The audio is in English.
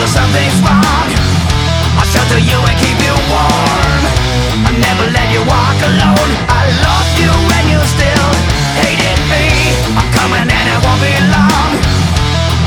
something's wrong, I'll shelter you and keep you warm.